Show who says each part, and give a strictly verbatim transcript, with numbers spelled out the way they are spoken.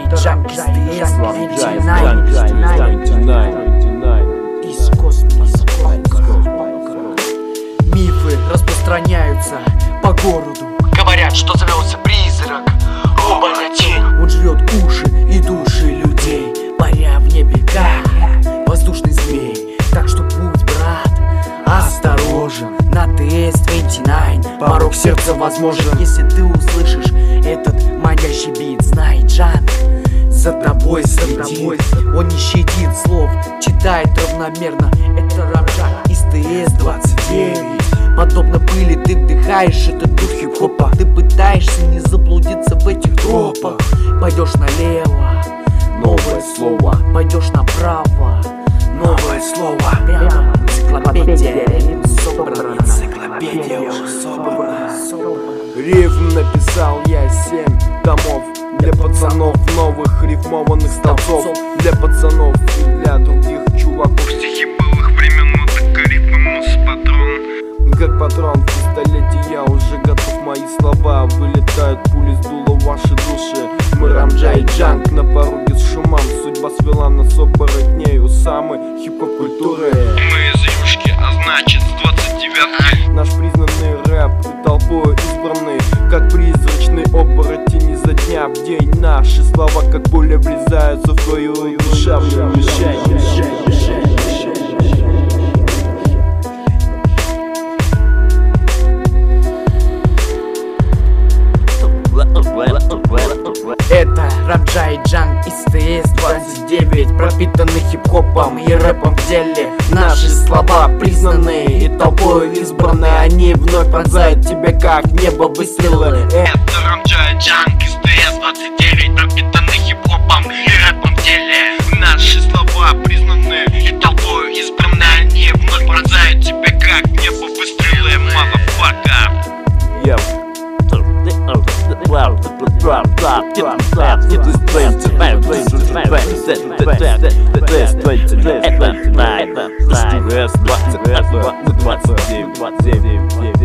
Speaker 1: Джанк из ТС, из космоса. Мифы распространяются по городу.
Speaker 2: Говорят, что зовется призрак, оборотень.
Speaker 1: Он жрет уши и души людей, паря в небе как воздушный змей. Так что будь, брат, осторожен. На ТС двадцать девять порог сердца возможен. Если ты услышишь этот манящий бит, знай, Джанк за тобой следит. Он не щадит слов, читает равномерно. Это рамжак из ТС двадцать девять. Подобно пыли ты вдыхаешь этот дух хип-хопа. Ты пытаешься не заблудиться в этих тропах. Пойдешь налево, новое слово. Пойдешь направо, новое слово. Прямо энциклопедия собрана. Энциклопедия уже собрана.
Speaker 3: Рифм написал я семь томов для пацанов новых рифмованных столбцов. Для пацанов и для других чуваков.
Speaker 4: Стихи былых времен, музыка, ритмы, мус, патрон.
Speaker 3: Как патрон в пистолете я уже готов. Мои слова вылетают пули с дула ваши души. Мы Рамджа и Джанк на пороге с шумом. Судьба свела нас оборотнею самой хип-хоп культуры.
Speaker 4: Мы из юшки, а значит с двадцать девятки.
Speaker 3: Наш признанный рэп толпой избранный, как призрачный оборотень изо дня в день. Наши слова как пуля врезаются в твою душевную мишень.
Speaker 1: Это Рамджа и Джанк из ТС двадцать девять, пропитанный хип-хопом и рэпом в деле. Наши слова признанные и толпой избраны. Они вновь пронзают тебя как небо выстрелы.
Speaker 4: Это Рамджа и Джанк из ТС двадцать девять, пропитанный хип-хопом и рэпом в деле. Наши слова признаны и толпой избраны. Они вновь пронзают тебя как небо выстрелы, motherfucker.
Speaker 3: Yep.
Speaker 5: двадцать девять